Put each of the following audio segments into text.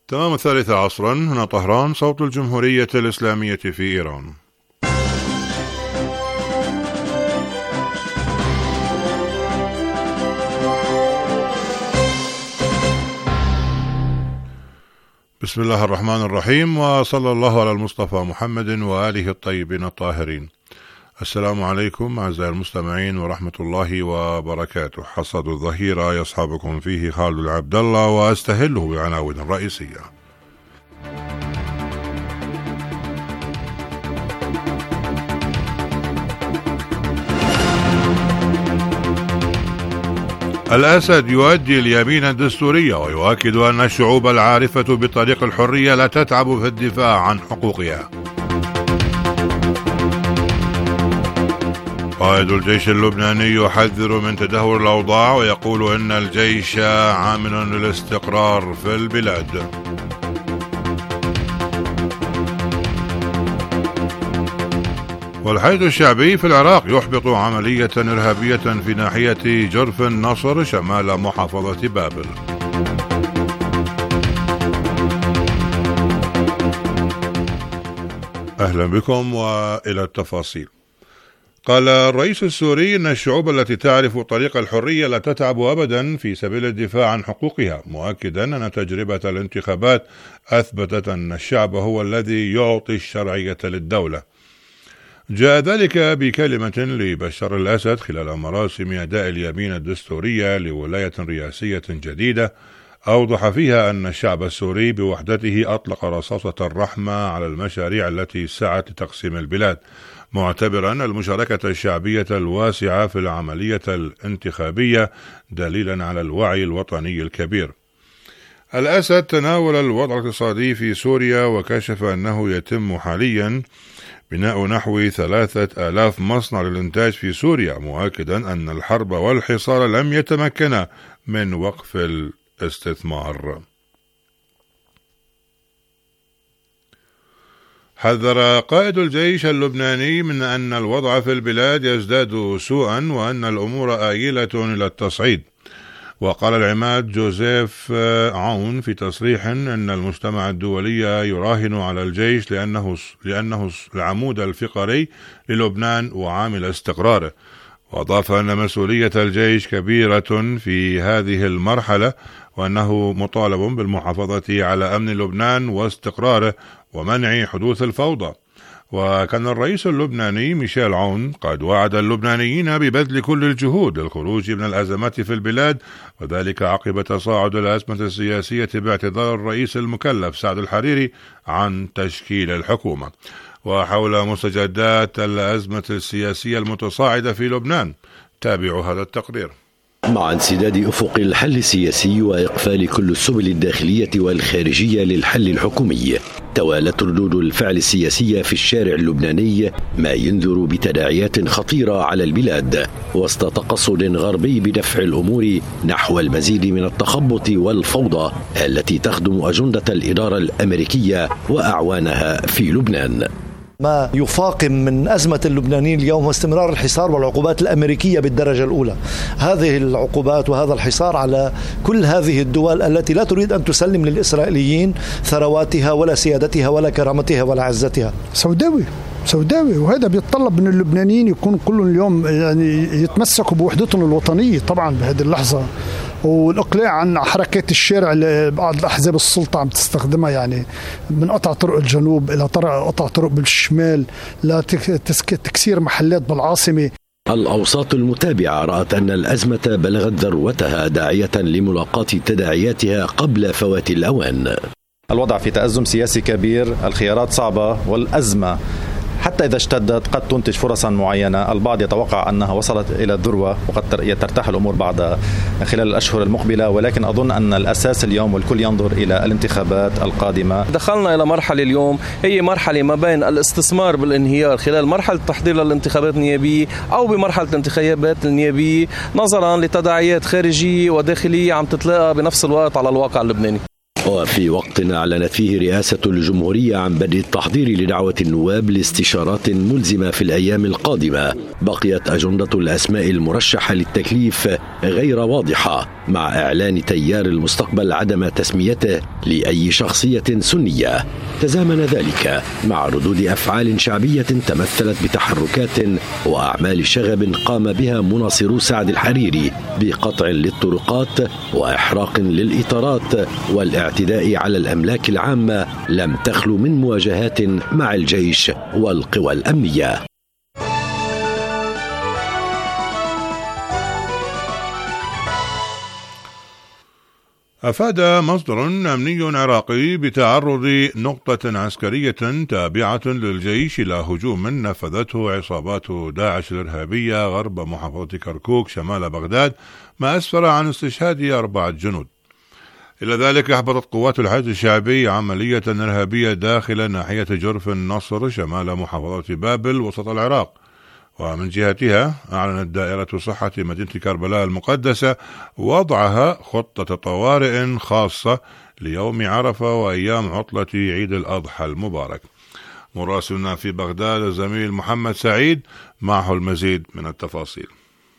تمام 3 عصرا، هنا طهران، صوت الجمهورية الإسلامية في إيران. بسم الله الرحمن الرحيم، وصلى الله على المصطفى محمد وآله الطيبين الطاهرين. السلام عليكم أعزائي المستمعين ورحمة الله وبركاته. حصد الظهيرة يصحبكم فيه خالد العبد الله، وأستهله بعناوين رئيسية. الأسد يؤدي اليمين الدستورية ويؤكد أن الشعوب العارفة بطريق الحرية لا تتعب في الدفاع عن حقوقها. قائد الجيش اللبناني يحذر من تدهور الأوضاع ويقول إن الجيش عامل للاستقرار في البلاد. والحشد الشعبي في العراق يحبط عملية إرهابية في ناحية جرف النصر شمال محافظة بابل. أهلا بكم وإلى التفاصيل. قال الرئيس السوري إن الشعوب التي تعرف طريق الحرية لا تتعب أبدا في سبيل الدفاع عن حقوقها، مؤكدا أن تجربة الانتخابات أثبتت أن الشعب هو الذي يعطي الشرعية للدولة. جاء ذلك بكلمة لبشار الأسد خلال مراسم أداء اليمين الدستورية لولاية رئاسية جديدة، أوضح فيها أن الشعب السوري بوحدته أطلق رصاصة الرحمة على المشاريع التي سعت لتقسيم البلاد، معتبرا المشاركة الشعبية الواسعة في العملية الانتخابية دليلا على الوعي الوطني الكبير. الأسد تناول الوضع الاقتصادي في سوريا وكشف أنه يتم حاليا بناء نحو 3000 مصنع للإنتاج في سوريا، مؤكدا أن الحرب والحصار لم يتمكنا من وقف الاستثمار. حذر قائد الجيش اللبناني من أن الوضع في البلاد يزداد سوءا وأن الأمور آيلة إلى التصعيد. وقال العماد جوزيف عون في تصريح أن المجتمع الدولي يراهن على الجيش لأنه العمود الفقري للبنان وعامل استقراره، وأضاف أن مسؤولية الجيش كبيرة في هذه المرحلة وأنه مطالب بالمحافظة على أمن لبنان واستقراره ومنع حدوث الفوضى. وكان الرئيس اللبناني ميشيل عون قد وعد اللبنانيين ببذل كل الجهود للخروج من الأزمات في البلاد، وذلك عقب تصاعد الأزمة السياسية باعتذار الرئيس المكلف سعد الحريري عن تشكيل الحكومة. وحول مستجدات الأزمة السياسية المتصاعدة في لبنان، تابعوا هذا التقرير. مع انسداد أفق الحل السياسي وإقفال كل السبل الداخلية والخارجية للحل الحكومي، توالت ردود الفعل السياسية في الشارع اللبناني ما ينذر بتداعيات خطيرة على البلاد، وسط تقصد غربي بدفع الأمور نحو المزيد من التخبط والفوضى التي تخدم أجندة الإدارة الأمريكية وأعوانها في لبنان. ما يفاقم من أزمة اللبنانيين اليوم هو استمرار الحصار والعقوبات الأمريكية بالدرجة الأولى. هذه العقوبات وهذا الحصار على كل هذه الدول التي لا تريد أن تسلم للإسرائيليين ثرواتها ولا سيادتها ولا كرامتها ولا عزتها. سوداوي، وهذا بيتطلب من اللبنانيين يكون كلهم اليوم يعني يتمسكوا بوحدتهم الوطنية طبعا بهذه اللحظة، والإقلاع عن حركات الشارع اللي بعض الأحزاب السلطة عم تستخدمها، يعني من قطع طرق الجنوب إلى قطع طرق بالشمال لتكسير محلات بالعاصمة. الأوساط المتابعة رأت أن الأزمة بلغت ذروتها، داعية لملاقاة تداعياتها قبل فوات الأوان. الوضع في تأزم سياسي كبير، الخيارات صعبة، والأزمة حتى إذا اشتدت قد تنتج فرصا معينة. البعض يتوقع أنها وصلت إلى الذروة وقد ترتاح الأمور بعد خلال الأشهر المقبلة، ولكن أظن أن الأساس اليوم والكل ينظر إلى الانتخابات القادمة. دخلنا إلى مرحلة اليوم هي مرحلة ما بين الاستثمار بالانهيار خلال مرحلة التحضير للانتخابات النيابية أو بمرحلة الانتخابات النيابية، نظرا لتداعيات خارجية وداخلية عم تتلاقى بنفس الوقت على الواقع اللبناني. وفي وقت أعلنت فيه رئاسة الجمهورية عن بدء التحضير لدعوة النواب لاستشارات ملزمة في الأيام القادمة، بقيت أجندة الأسماء المرشحة للتكليف غير واضحة، مع إعلان تيار المستقبل عدم تسميته لأي شخصية سنية. تزامن ذلك مع ردود أفعال شعبية تمثلت بتحركات وأعمال شغب قام بها مناصرو سعد الحريري بقطع للطرقات وإحراق للإطارات والاعتداء على الأملاك العامة لم تخلو من مواجهات مع الجيش والقوى الأمنية. أفاد مصدر أمني عراقي بتعرض نقطة عسكرية تابعة للجيش إلى هجوم نفذته عصابات داعش الإرهابية غرب محافظة كركوك شمال بغداد، ما أسفر عن استشهاد 4 جنود. إلى ذلك أحبطت قوات الحشد الشعبي عملية إرهابية داخل ناحية جرف النصر شمال محافظة بابل وسط العراق. ومن جهتها أعلنت دائرة صحة مدينة كربلاء المقدسة وضعها خطة طوارئ خاصة ليوم عرفة وأيام عطلة عيد الأضحى المبارك. مراسلنا في بغداد الزميل محمد سعيد معه المزيد من التفاصيل.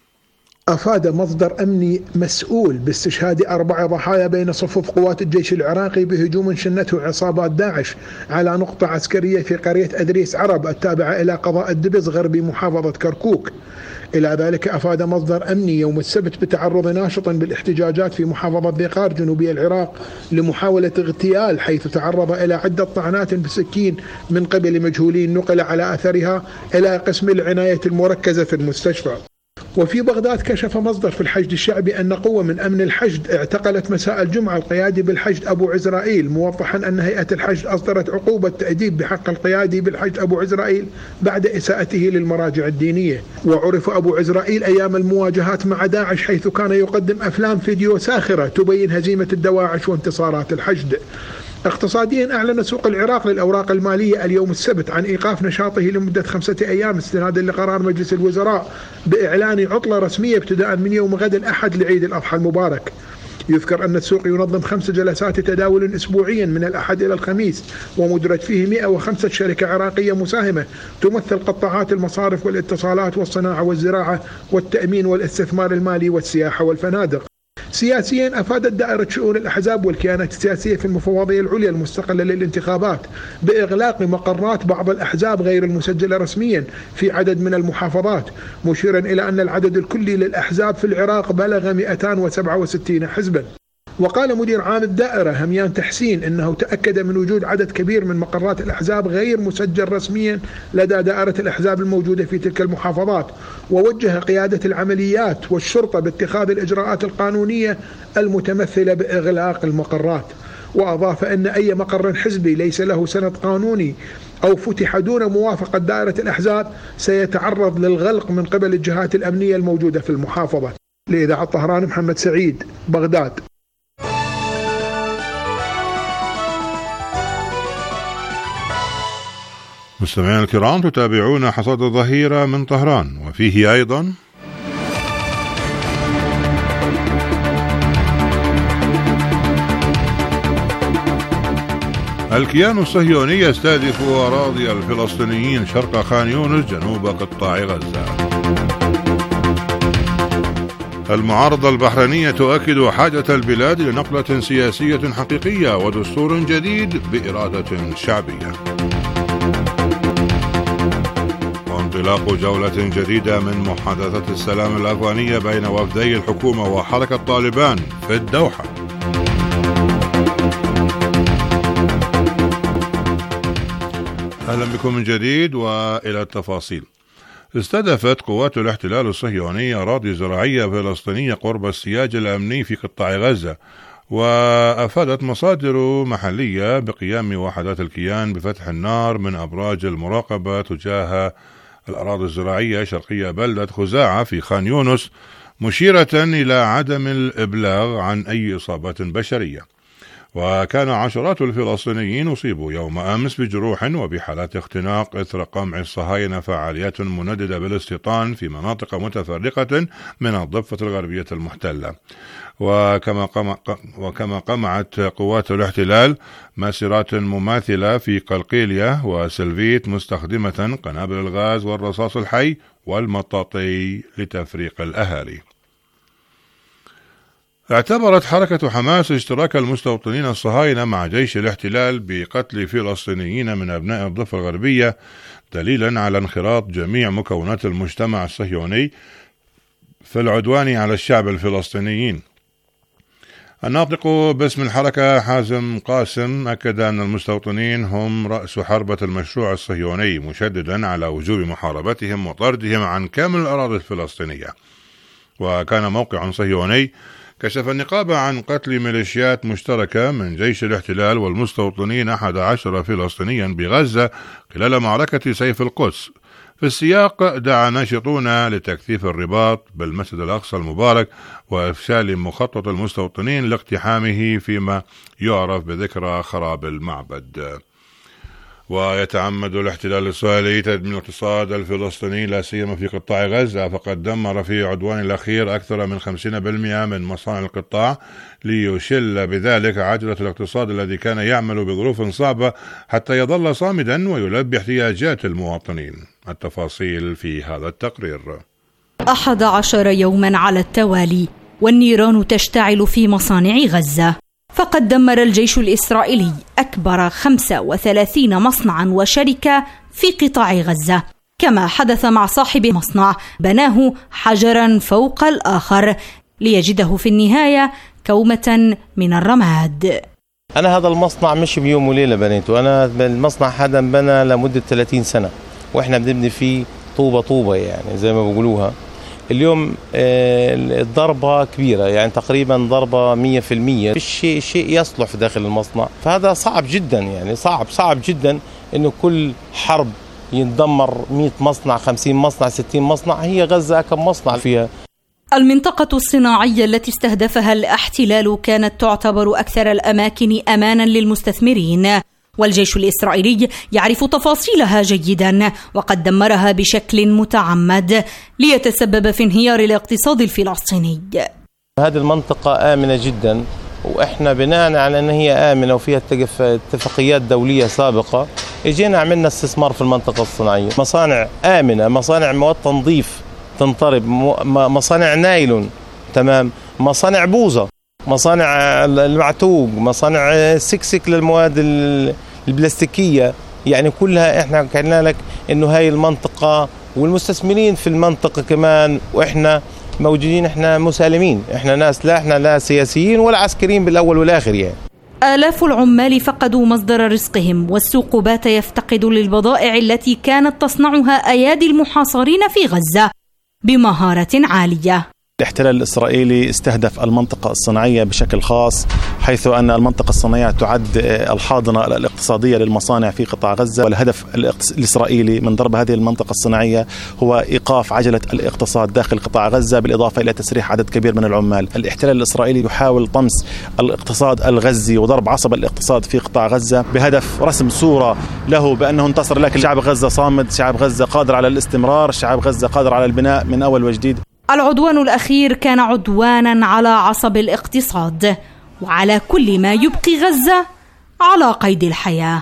أفاد مصدر أمني مسؤول باستشهاد 4 ضحايا بين صفوف قوات الجيش العراقي بهجوم شنته عصابات داعش على نقطة عسكرية في قرية أدريس عرب التابعة إلى قضاء الدبز غربي محافظة كركوك. إلى ذلك أفاد مصدر أمني يوم السبت بتعرض ناشط بالاحتجاجات في محافظة ذقار جنوبي العراق لمحاولة اغتيال، حيث تعرض إلى عدة طعنات بسكين من قبل مجهولين نقل على أثرها إلى قسم العناية المركزة في المستشفى. وفي بغداد كشف مصدر في الحشد الشعبي أن قوة من أمن الحشد اعتقلت مساء الجمعة القيادي بالحشد أبو عزرائيل، موضحا أن هيئة الحشد أصدرت عقوبة تأديب بحق القيادي بالحشد أبو عزرائيل بعد إساءته للمراجع الدينية. وعرف أبو عزرائيل أيام المواجهات مع داعش حيث كان يقدم أفلام فيديو ساخرة تبين هزيمة الدواعش وانتصارات الحشد. اقتصاديا أعلن سوق العراق للأوراق المالية اليوم السبت عن إيقاف نشاطه لمدة 5 أيام استنادا لقرار مجلس الوزراء بإعلان عطلة رسمية ابتداء من يوم غد الأحد لعيد الأضحى المبارك. يذكر أن السوق ينظم 5 جلسات تداول أسبوعيا من الأحد إلى الخميس، ومدرج فيه 105 شركة عراقية مساهمة تمثل قطاعات المصارف والاتصالات والصناعة والزراعة والتأمين والاستثمار المالي والسياحة والفنادق. سياسيا أفادت دائرة شؤون الأحزاب والكيانات السياسية في المفوضية العليا المستقلة للانتخابات بإغلاق مقرات بعض الأحزاب غير المسجلة رسميا في عدد من المحافظات، مشيرا إلى أن العدد الكلي للأحزاب في العراق بلغ 267 حزبا. وقال مدير عام الدائرة هميان تحسين إنه تأكد من وجود عدد كبير من مقرات الأحزاب غير مسجل رسميا لدى دائرة الأحزاب الموجودة في تلك المحافظات، ووجه قيادة العمليات والشرطة باتخاذ الإجراءات القانونية المتمثلة بإغلاق المقرات. وأضاف أن أي مقر حزبي ليس له سند قانوني أو فتح دون موافقة دائرة الأحزاب سيتعرض للغلق من قبل الجهات الأمنية الموجودة في المحافظة. لإذاعة طهران محمد سعيد، بغداد. مستمعينا الكرام، تتابعون حصاد الظهيرة من طهران، وفيه أيضا الكيان الصهيوني يستهدف أراضي الفلسطينيين شرق خان يونس جنوب قطاع غزة. المعارضة البحرينية تؤكد حاجة البلاد لنقلة سياسية حقيقية ودستور جديد بإرادة شعبية. وانطلاق جولة جديدة من محادثة السلام الأفغانية بين وفدي الحكومة وحركة طالبان في الدوحة. أهلا بكم من جديد وإلى التفاصيل. استهدفت قوات الاحتلال الصهيوني أراضي زراعية فلسطينية قرب السياج الأمني في قطاع غزة، وأفادت مصادر محلية بقيام وحدات الكيان بفتح النار من أبراج المراقبة تجاه الأراضي الزراعية شرقية بلدة خزاعة في خان يونس، مشيرة إلى عدم الإبلاغ عن أي إصابات بشرية. وكان عشرات الفلسطينيين أصيبوا يوم أمس بجروح وبحالات اختناق إثر قمع الصهاينة فعاليات منددة بالاستيطان في مناطق متفرقة من الضفة الغربية المحتلة. وكما قمعت قوات الاحتلال مسيرات مماثلة في قلقيلية وسلفيت مستخدمة قنابل الغاز والرصاص الحي والمطاطي لتفريق الأهالي. اعتبرت حركة حماس اشتراك المستوطنين الصهاينة مع جيش الاحتلال بقتل فلسطينيين من أبناء الضفة الغربية دليلا على انخراط جميع مكونات المجتمع الصهيوني في العدوان على الشعب الفلسطينيين. الناطق باسم الحركة حازم قاسم أكد أن المستوطنين هم رأس حربة المشروع الصهيوني، مشددا على وجوب محاربتهم وطردهم عن كامل الأراضي الفلسطينية. وكان موقع صهيوني كشف النقاب عن قتل ميليشيات مشتركة من جيش الاحتلال والمستوطنين 11 فلسطينيا بغزة خلال معركة سيف القدس. في السياق دعا ناشطون لتكثيف الرباط بالمسجد الأقصى المبارك وإفشال مخطط المستوطنين لاقتحامه فيما يعرف بذكرى خراب المعبد. ويتعمد الاحتلال الإسرائيلي تدمير الاقتصاد الفلسطيني لا سيما في قطاع غزة، فقد دمر في عدوان الأخير أكثر من 50% من مصانع القطاع ليشل بذلك عجلة الاقتصاد الذي كان يعمل بظروف صعبة حتى يظل صامدا ويلبي احتياجات المواطنين. التفاصيل في هذا التقرير. 11 يوما على التوالي والنيران تشتعل في مصانع غزة، فقد دمر الجيش الإسرائيلي أكبر 35 مصنعا وشركة في قطاع غزة، كما حدث مع صاحب مصنع بناه حجرا فوق الآخر ليجده في النهاية كومة من الرماد. أنا هذا المصنع مش بيوم وليلة بنيته، أنا المصنع هذا بنى لمدة 30 سنة وإحنا بنبني فيه طوبة يعني زي ما بيقولوها. اليوم الضربة كبيرة، يعني تقريبا ضربة 100%، مش شيء يصلح في داخل المصنع. فهذا صعب جدا، يعني صعب جدا إنه كل حرب يندمر 100 مصنع 50 مصنع 60 مصنع. هي غزة كم مصنع فيها؟ المنطقة الصناعية التي استهدفها الاحتلال كانت تعتبر أكثر الأماكن أمانا للمستثمرين، والجيش الإسرائيلي يعرف تفاصيلها جيدا وقد دمرها بشكل متعمد ليتسبب في انهيار الاقتصاد الفلسطيني. هذه المنطقة آمنة جدا، وإحنا بناء على أن هي آمنة وفيها اتفاقيات دولية سابقة اجينا عملنا استثمار في المنطقة الصناعية. مصانع آمنة، مصانع مواد تنظيف تنطرب، مصانع نايلون تمام، مصانع بوظة، مصانع المعتوق، مصانع سكسك للمواد البلاستيكية. يعني كلها احنا قلنا لك انه هاي المنطقة والمستثمرين في المنطقة كمان، واحنا موجودين، احنا مسالمين، احنا ناس احنا لا سياسيين ولا عسكريين بالاول والاخر. يعني آلاف العمال فقدوا مصدر رزقهم، والسوق بات يفتقد للبضائع التي كانت تصنعها أيادي المحاصرين في غزة بمهارة عالية. الاحتلال الإسرائيلي استهدف المنطقة الصناعية بشكل خاص، حيث أن المنطقة الصناعية تعد الحاضنة الاقتصادية للمصانع في قطاع غزة. والهدف الإسرائيلي من ضرب هذه المنطقة الصناعية هو إيقاف عجلة الاقتصاد داخل قطاع غزة، بالإضافة إلى تسريح عدد كبير من العمال. الاحتلال الإسرائيلي يحاول طمس الاقتصاد الغزي وضرب عصب الاقتصاد في قطاع غزة بهدف رسم صورة له بأنه انتصر، لكن شعب غزة صامد، شعب غزة قادر على الاستمرار، شعب غزة قادر على البناء من أول وجديد. العدوان الأخير كان عدوانا على عصب الاقتصاد وعلى كل ما يبقي غزة على قيد الحياة.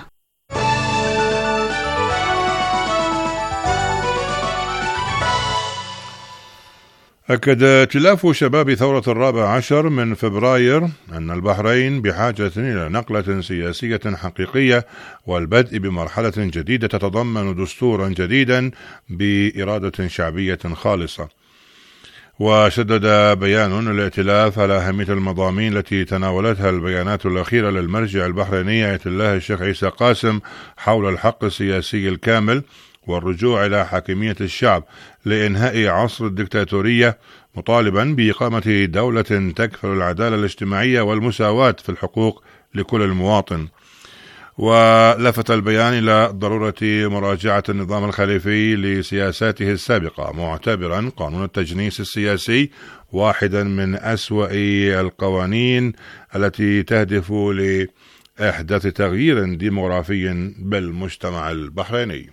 أكد ائتلاف شباب ثورة 14 من فبراير أن البحرين بحاجة إلى نقلة سياسية حقيقية والبدء بمرحلة جديدة تتضمن دستورا جديدا بإرادة شعبية خالصة. وشدد بيان الائتلاف على أهمية المضامين التي تناولتها البيانات الأخيرة للمرجع البحريني آية الله الشيخ عيسى قاسم حول الحق السياسي الكامل والرجوع إلى حاكمية الشعب لإنهاء عصر الدكتاتورية، مطالبا بإقامة دولة تكفل العدالة الاجتماعية والمساواة في الحقوق لكل المواطن. ولفت البيان إلى ضرورة مراجعة النظام الخليفي لسياساته السابقة، معتبرا قانون التجنيس السياسي واحدا من أسوأ القوانين التي تهدف لإحداث تغيير ديموغرافي بالمجتمع البحريني.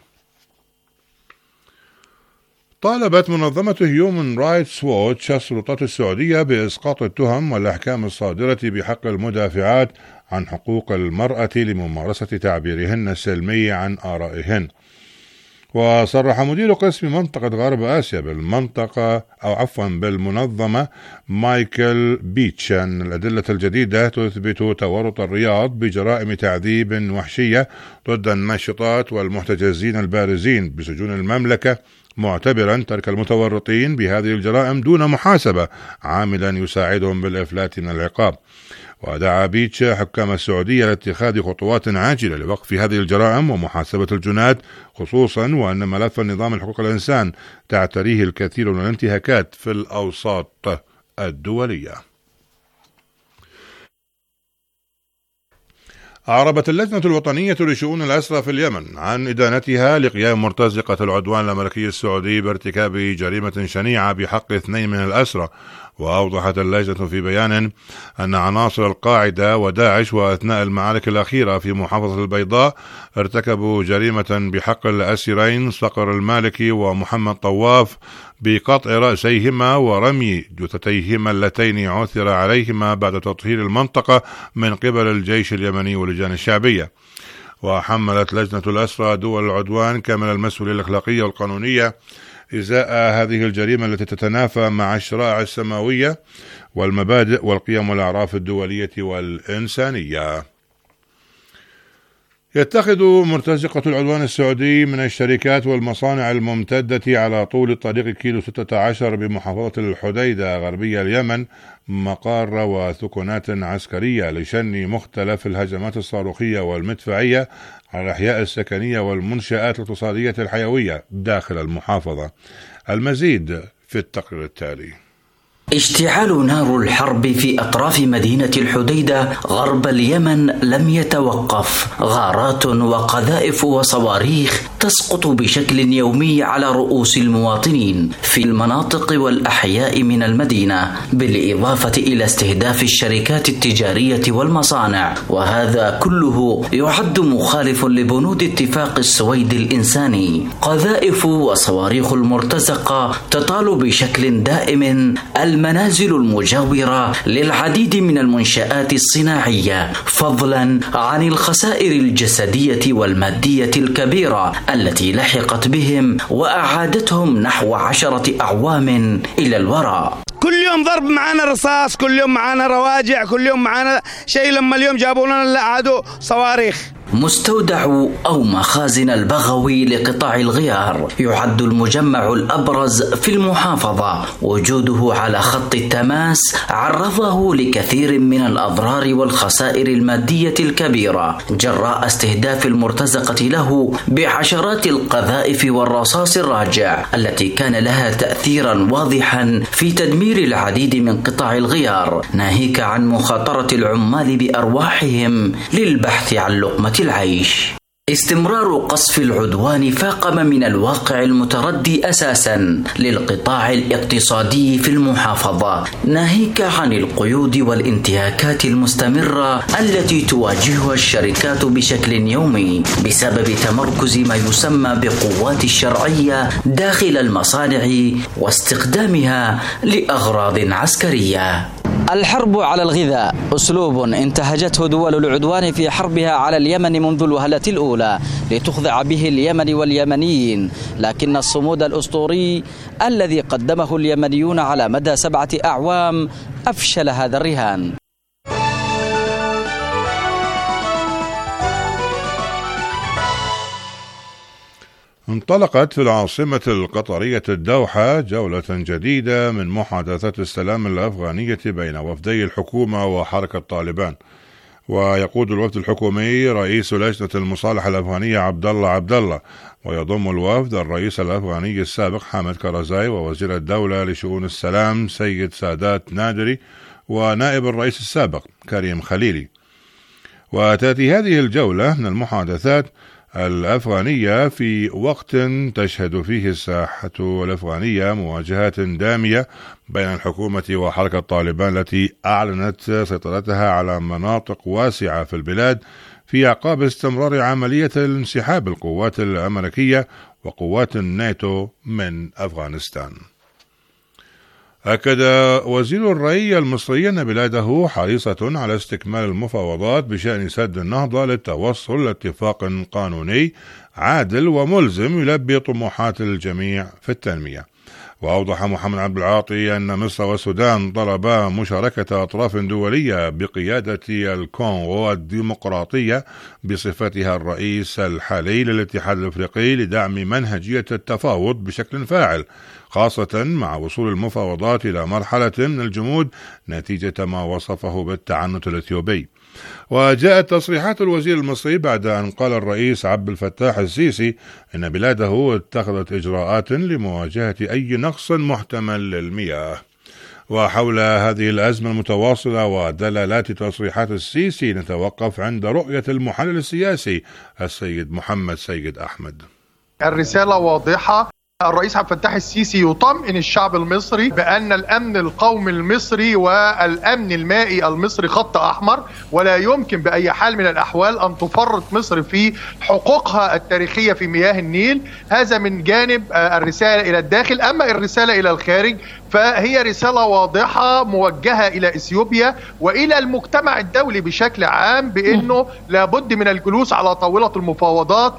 طالبت منظمة هيومن رايتس ووتش السلطات السعودية بإسقاط التهم والأحكام الصادرة بحق المدافعات عن حقوق المرأة لممارسة تعبيرهن السلمي عن آرائهن. وصرح مدير قسم منطقة غرب آسيا بالمنظمة مايكل بيتش أن الأدلة الجديدة تثبت تورط الرياض بجرائم تعذيب وحشية ضد الناشطات والمحتجزين البارزين بسجون المملكة، معتبرا ترك المتورطين بهذه الجرائم دون محاسبة عاملا يساعدهم بالإفلات من العقاب. ودعا بيتش حكام السعودية لاتخاذ خطوات عاجلة لوقف هذه الجرائم ومحاسبة الجنات، خصوصا وأن ملف النظام الحقوق الإنسان تعتريه الكثير من الانتهاكات في الأوساط الدولية. أعربت اللجنة الوطنية لشؤون الأسرى في اليمن عن إدانتها لقيام مرتزقة العدوان الأمريكي السعودي بارتكاب جريمة شنيعة بحق 2 من الأسرى. وأوضحت اللجنة في بيان أن عناصر القاعدة وداعش وأثناء المعارك الأخيرة في محافظة البيضاء ارتكبوا جريمة بحق الأسيرين صقر المالكي ومحمد طواف بقطع رأسيهما ورمي جثتيهما اللتين عثر عليهما بعد تطهير المنطقة من قبل الجيش اليمني واللجان الشعبية. وحملت لجنة الأسرى دول العدوان كامل المسؤولية الأخلاقية والقانونية إزاء هذه الجريمة التي تتنافى مع الشرائع السماوية والمبادئ والقيم والأعراف الدولية والإنسانية. يتخذ مرتزقة العدوان السعودي من الشركات والمصانع الممتدة على طول طريق كيلو 16 بمحافظة الحديدة غربية اليمن مقار وثكنات عسكرية لشن مختلف الهجمات الصاروخية والمدفعية على الأحياء السكنية والمنشآت الاقتصادية الحيوية داخل المحافظة. المزيد في التقرير التالي. اشتعال نار الحرب في أطراف مدينة الحديدة غرب اليمن لم يتوقف. غارات وقذائف وصواريخ تسقط بشكل يومي على رؤوس المواطنين في المناطق والأحياء من المدينة، بالإضافة إلى استهداف الشركات التجارية والمصانع، وهذا كله يعد مخالف لبنود اتفاق السويد الإنساني. قذائف وصواريخ المرتزقة تطال بشكل دائم المنازل المجاورة للعديد من المنشآت الصناعية، فضلا عن الخسائر الجسدية والمادية الكبيرة التي لحقت بهم وأعادتهم نحو 10 أعوام إلى الوراء. كل يوم ضرب معنا رصاص، كل يوم معنا رواجع، كل يوم معنا شيء. لما اليوم جابوا لنا عادوا صواريخ. مستودع أو مخازن البغوي لقطاع الغيار يعد المجمع الأبرز في المحافظة. وجوده على خط التماس عرضه لكثير من الأضرار والخسائر المادية الكبيرة جراء استهداف المرتزقة له بعشرات القذائف والرصاص الراجع التي كان لها تأثيرا واضحا في تدمير العديد من قطاع الغيار، ناهيك عن مخاطرة العمال بأرواحهم للبحث عن لقمة العيش. استمرار قصف العدوان فاقم من الواقع المتردي أساسا للقطاع الاقتصادي في المحافظة، ناهيك عن القيود والانتهاكات المستمرة التي تواجهها الشركات بشكل يومي بسبب تمركز ما يسمى بقوات الشرعية داخل المصانع واستخدامها لأغراض عسكرية. الحرب على الغذاء أسلوب انتهجته دول العدوان في حربها على اليمن منذ الوهلة الأولى لتخضع به اليمن واليمنيين، لكن الصمود الأسطوري الذي قدمه اليمنيون على مدى 7 أعوام أفشل هذا الرهان. انطلقت في العاصمة القطرية الدوحة جولة جديدة من محادثات السلام الأفغانية بين وفدي الحكومة وحركة طالبان. ويقود الوفد الحكومي رئيس لجنة المصالحة الأفغانية عبد الله، ويضم الوفد الرئيس الأفغاني السابق حامد كرزاي ووزير الدولة لشؤون السلام سيد سادات نادري ونائب الرئيس السابق كريم خليلي. وتأتي هذه الجولة من المحادثات الأفغانية في وقت تشهد فيه الساحة الأفغانية مواجهات دامية بين الحكومة وحركة طالبان التي أعلنت سيطرتها على مناطق واسعة في البلاد في أعقاب استمرار عملية انسحاب القوات الأمريكية وقوات الناتو من أفغانستان. أكد وزير الري المصري أن بلاده حريصة على استكمال المفاوضات بشأن سد النهضة للتوصل لاتفاق قانوني عادل وملزم يلبي طموحات الجميع في التنمية. وأوضح محمد عبد العاطي أن مصر والسودان طلبا مشاركة أطراف دولية بقيادة الكونغو الديمقراطية بصفتها الرئيس الحالي للاتحاد الأفريقي لدعم منهجية التفاوض بشكل فاعل، خاصة مع وصول المفاوضات إلى مرحلة من الجمود نتيجة ما وصفه بالتعنت الإثيوبي. وجاءت تصريحات الوزير المصري بعد أن قال الرئيس عبد الفتاح السيسي إن بلاده اتخذت إجراءات لمواجهة أي نقص محتمل للمياه. وحول هذه الأزمة المتواصلة ودلالات تصريحات السيسي نتوقف عند رؤية المحلل السياسي السيد محمد سيد أحمد. الرسالة واضحة، الرئيس عبد الفتاح السيسي يطمئن الشعب المصري بأن الأمن القومي المصري والأمن المائي المصري خط أحمر، ولا يمكن بأي حال من الأحوال أن تفرط مصر في حقوقها التاريخية في مياه النيل. هذا من جانب الرسالة إلى الداخل. أما الرسالة إلى الخارج فهي رسالة واضحة موجهة إلى إثيوبيا وإلى المجتمع الدولي بشكل عام بأنه لابد من الجلوس على طاولة المفاوضات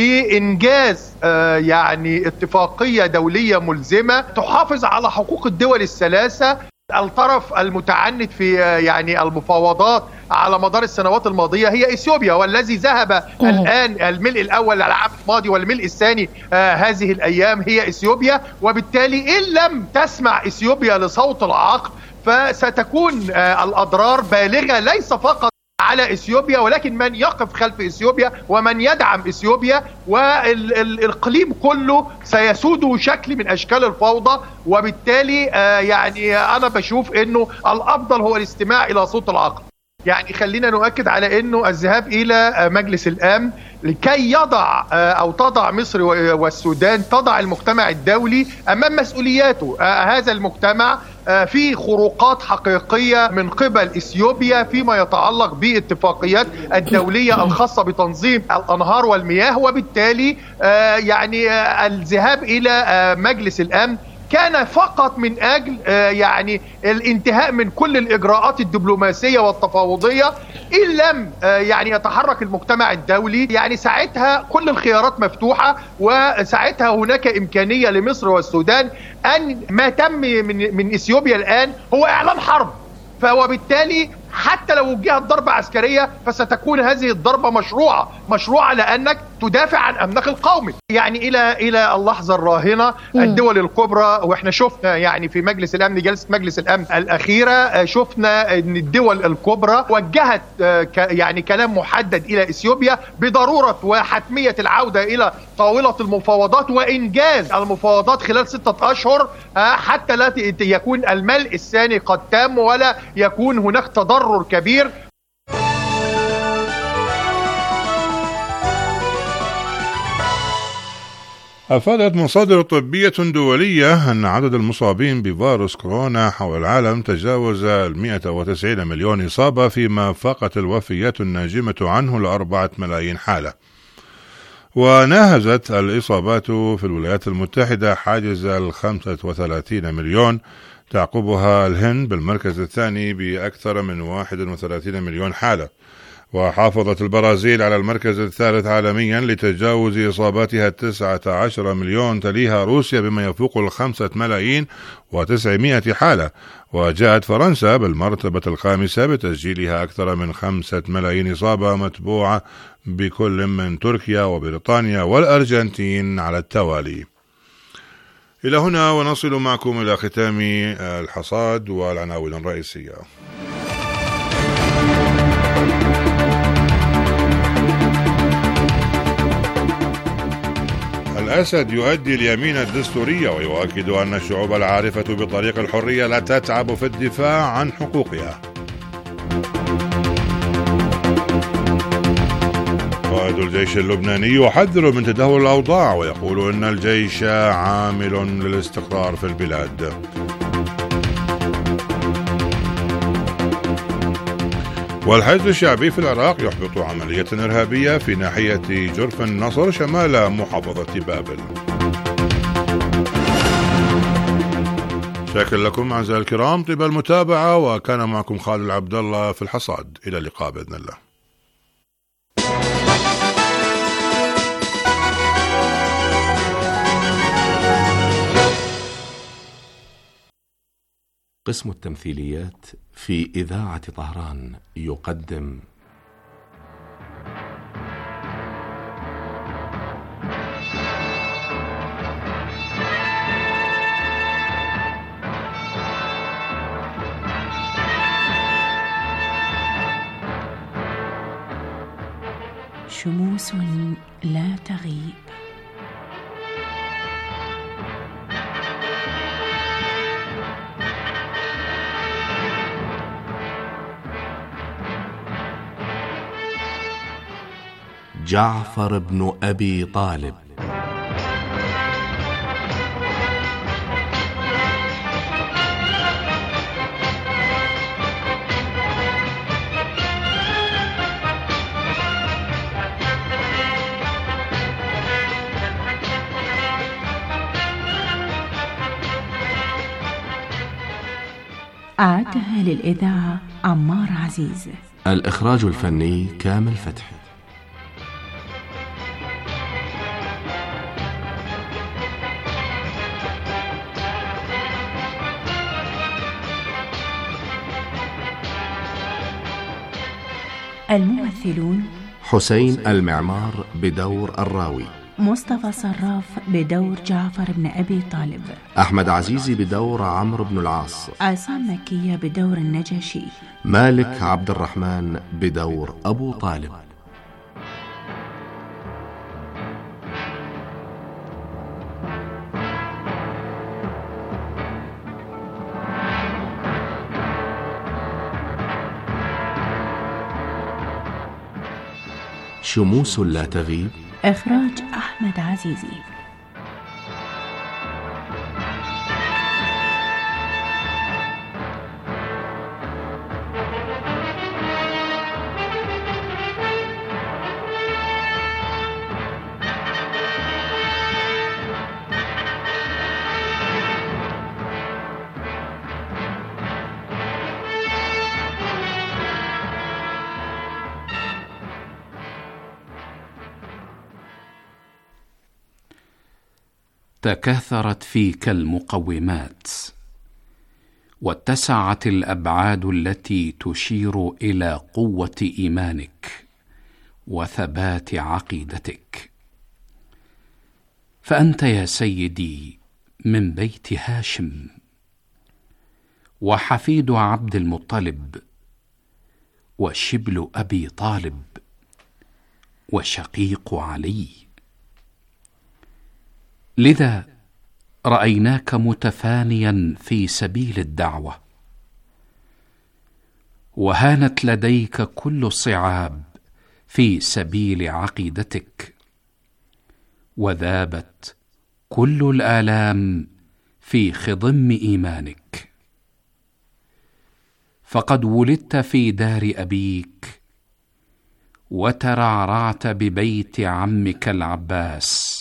لإنجاز يعني اتفاقية دولية ملزمة تحافظ على حقوق الدول الثلاثة. الطرف المتعنت في يعني المفاوضات على مدار السنوات الماضية هي إثيوبيا، والذي ذهب الآن الملء الأول العام الماضي والملء الثاني هذه الأيام هي إثيوبيا. وبالتالي إن لم تسمع إثيوبيا لصوت العقل فستكون الأضرار بالغة ليس فقط على إثيوبيا ولكن من يقف خلف إثيوبيا ومن يدعم إثيوبيا، والإقليم كله سيسوده شكل من أشكال الفوضى. وبالتالي يعني أنا بشوف أنه الأفضل هو الاستماع إلى صوت العقل. يعني خلينا نؤكد على أنه الذهاب إلى مجلس الأمن لكي يضع أو تضع مصر والسودان تضع المجتمع الدولي أمام مسؤولياته. هذا المجتمع في خروقات حقيقية من قبل إثيوبيا فيما يتعلق بالاتفاقيات الدولية الخاصة بتنظيم الأنهار والمياه، وبالتالي يعني الذهاب إلى مجلس الأمن كان فقط من أجل يعني الانتهاء من كل الإجراءات الدبلوماسية والتفاوضية. إن لم يعني يتحرك المجتمع الدولي يعني ساعتها كل الخيارات مفتوحة، وساعتها هناك إمكانية لمصر والسودان أن ما تم من إثيوبيا الآن هو إعلان حرب. وبالتالي حتى لو وجهت ضربة عسكرية فستكون هذه الضربة مشروعة لأنك تدافع عن أمنك القومي. يعني إلى اللحظة الراهنة الدول الكبرى، وإحنا شفنا يعني في مجلس الأمن جلسة مجلس الأمن الأخيرة شفنا أن الدول الكبرى وجهت يعني كلام محدد إلى إثيوبيا بضرورة وحتمية العودة إلى طاولة المفاوضات وإنجاز المفاوضات خلال 6 أشهر حتى لا يكون الملء الثاني قد تم ولا يكون هناك تضرر كبير. أفادت مصادر طبية دولية أن عدد المصابين بفيروس كورونا حول العالم تجاوز 190 مليون إصابة، فيما فاقت الوفيات الناجمة عنه 4 ملايين حالة. وناهزت الإصابات في الولايات المتحدة حاجز 35 مليون، تعقبها الهند بالمركز الثاني بأكثر من 31 مليون حالة. وحافظت البرازيل على المركز الثالث عالميا لتجاوز إصاباتها 19 مليون، تليها روسيا بما يفوق 5 ملايين و900 حالة. وجاءت فرنسا بالمرتبة الخامسة بتسجيلها أكثر من 5 ملايين إصابة، متبوعة بكل من تركيا وبريطانيا والأرجنتين على التوالي. إلى هنا ونصل معكم إلى ختام الحصاد والعناوين الرئيسية. الأسد يؤدي اليمين الدستورية ويؤكد أن الشعوب العارفة بطريق الحرية لا تتعب في الدفاع عن حقوقها. قائد الجيش اللبناني يحذر من تدهور الأوضاع ويقول إن الجيش عامل للاستقرار في البلاد. والحزب الشعبي في العراق يحبط عملية إرهابية في ناحية جرف النصر شمال محافظة بابل. شكرا لكم أعزائي الكرام طيب المتابعة، وكان معكم خالد عبد الله في الحصاد. إلى اللقاء بإذن الله. قسم التمثيليات في إذاعة طهران يقدم شموس لا تغيب. جعفر بن أبي طالب. أعدها للإذاعة عمار عزيز. الإخراج الفني كامل فتحي. الممثلون: حسين المعمار بدور الراوي، مصطفى صراف بدور جعفر بن أبي طالب، أحمد عزيزي بدور عمرو بن العاص، عصام مكية بدور النجاشي، مالك عبد الرحمن بدور أبو طالب. شموس لا تغيب. إخراج أحمد عزيزي. تكاثرت فيك المقومات واتسعت الأبعاد التي تشير إلى قوة إيمانك وثبات عقيدتك، فأنت يا سيدي من بيت هاشم، وحفيد عبد المطلب، وشبل أبي طالب، وشقيق علي. لذا رأيناك متفانيا في سبيل الدعوة، وهانت لديك كل الصعاب في سبيل عقيدتك، وذابت كل الآلام في خضم إيمانك. فقد ولدت في دار أبيك، وترعرعت ببيت عمك العباس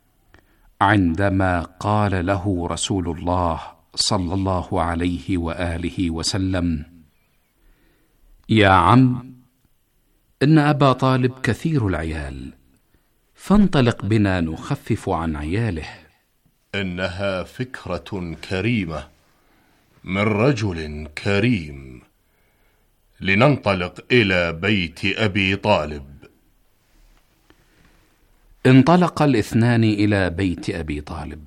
عندما قال له رسول الله صلى الله عليه وآله وسلم: يا عم، إن أبا طالب كثير العيال، فانطلق بنا نخفف عن عياله. إنها فكرة كريمة من رجل كريم، لننطلق إلى بيت أبي طالب. انطلق الاثنان إلى بيت أبي طالب،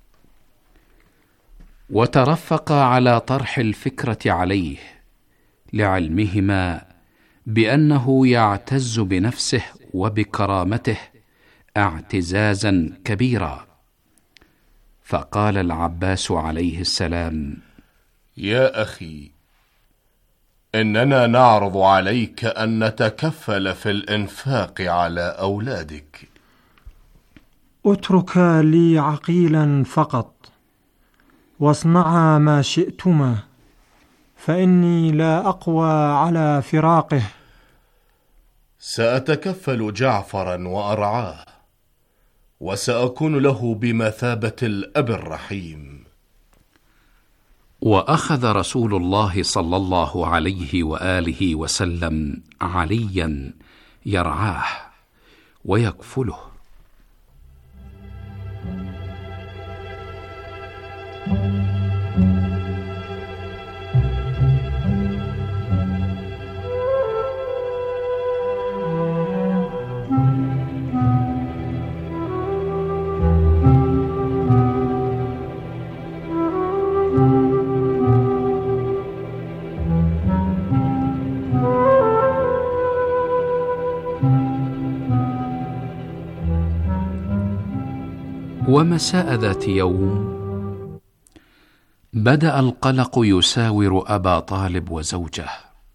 وترفقا على طرح الفكرة عليه، لعلمهما بأنه يعتز بنفسه وبكرامته اعتزازا كبيرا. فقال العباس عليه السلام: يا أخي، إننا نعرض عليك أن نتكفل في الإنفاق على أولادك. اترك لي عقيلا فقط واصنعا ما شئتما، فإني لا أقوى على فراقه. سأتكفل جعفرا وأرعاه، وسأكون له بمثابة الأب الرحيم. وأخذ رسول الله صلى الله عليه وآله وسلم عليا يرعاه ويكفله. ومساء ذات يوم بدأ القلق يساور أبا طالب وزوجه،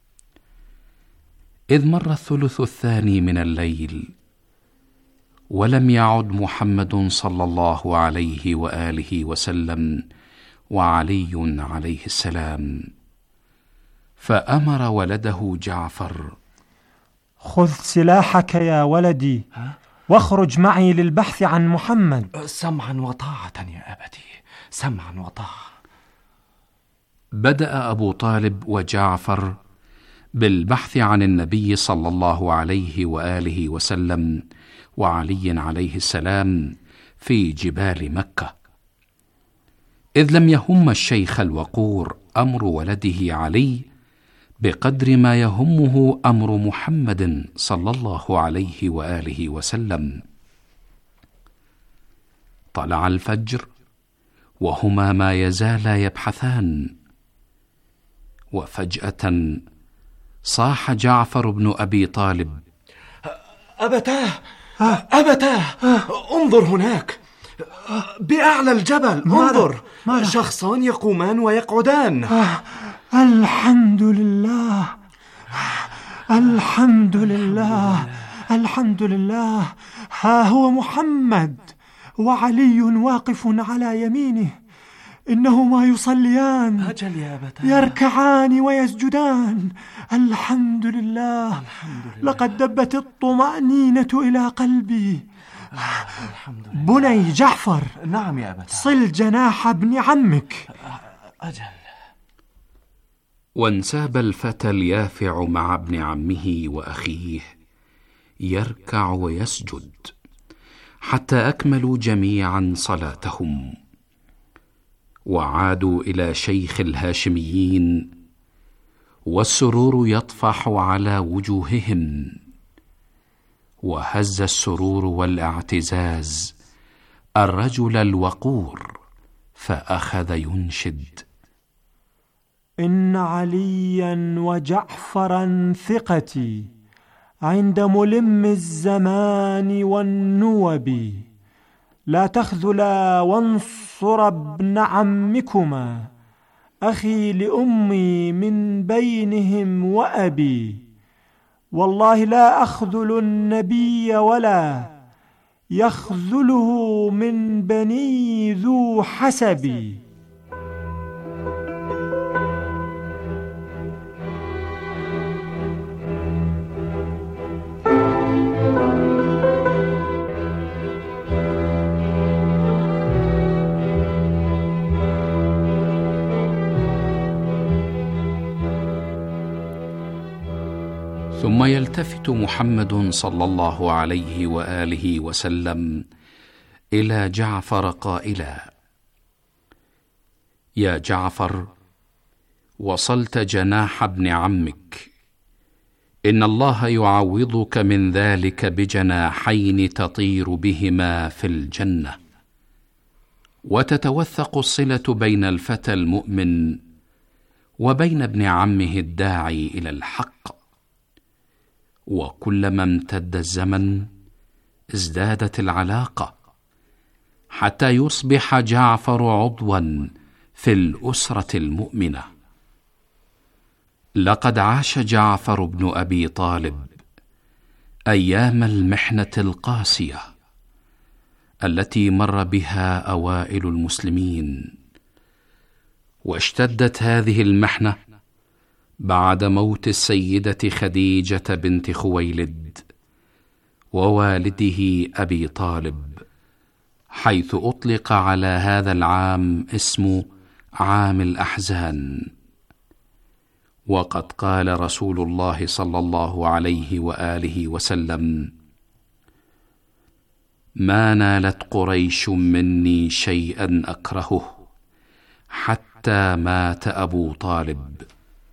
إذ مر الثلث الثاني من الليل ولم يعد محمد صلى الله عليه وآله وسلم وعلي عليه السلام، فأمر ولده جعفر: خذ سلاحك يا ولدي واخرج معي للبحث عن محمد. سمعا وطاعة يا أبتي، سمعا وطاعة. بدأ أبو طالب وجعفر بالبحث عن النبي صلى الله عليه وآله وسلم وعلي عليه السلام في جبال مكة، إذ لم يهم الشيخ الوقور أمر ولده علي بقدر ما يهمه أمر محمد صلى الله عليه وآله وسلم. طلع الفجر وهما ما يزالا يبحثان، وفجأة صاح جعفر بن أبي طالب: أبتاه أبتاه، انظر هناك بأعلى الجبل، انظر شخصان يقومان ويقعدان. الحمد لله الحمد لله الحمد لله، ها هو محمد وعلي واقف على يمينه، إنهما يصليان. أجل يا أبتاه، يركعان ويسجدان. الحمد لله، لقد دبت الطمأنينة إلى قلبي. بني جعفر، نعم يا أبتاه، صل جناح ابن عمك. أجل. وانساب الفتى اليافع مع ابن عمه وأخيه يركع ويسجد حتى أكملوا جميعا صلاتهم، وعادوا إلى شيخ الهاشميين والسرور يطفح على وجوههم. وهز السرور والاعتزاز الرجل الوقور فأخذ ينشد: إن عليا وجعفرا ثقتي عند ملم الزمان والنوب، لا تخذلا وانصر ابن عمكما، أخي لأمي من بينهم وأبي، والله لا أخذل النبي ولا يخذله من بني ذو حسب. ثم يلتفت محمد صلى الله عليه وآله وسلم إلى جعفر قائلا: يا جعفر، وصلت جناح ابن عمك، إن الله يعوضك من ذلك بجناحين تطير بهما في الجنة، وتتوثق الصلة بين الفتى المؤمن وبين ابن عمه الداعي إلى الحق. وكلما امتد الزمن ازدادت العلاقة، حتى يصبح جعفر عضوا في الأسرة المؤمنة. لقد عاش جعفر بن أبي طالب أيام المحنة القاسية التي مر بها أوائل المسلمين، واشتدت هذه المحنة بعد موت السيدة خديجة بنت خويلد ووالده أبي طالب، حيث أطلق على هذا العام اسم عام الأحزان. وقد قال رسول الله صلى الله عليه وآله وسلم: ما نالت قريش مني شيئا أكرهه حتى مات أبو طالب.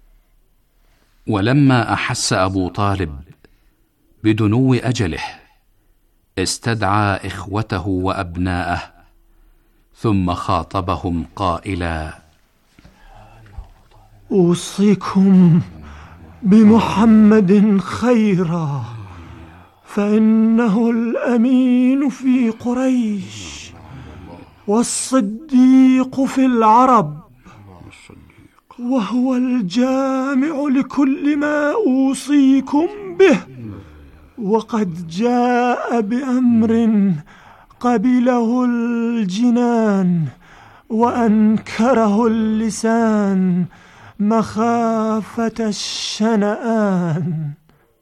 ولما أحس أبو طالب بدنو أجله استدعى إخوته وأبناءه ثم خاطبهم قائلا: أوصيكم بمحمد خيرا، فإنه الأمين في قريش والصديق في العرب، وهو الجامع لكل ما أوصيكم به، وقد جاء بأمر قبله الجنان وأنكره اللسان مخافة الشنآن.